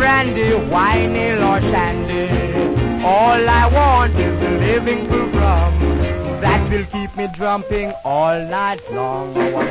brandy, wine, ale, or shandy. All I want is a living full rum that will keep me drumming all night long.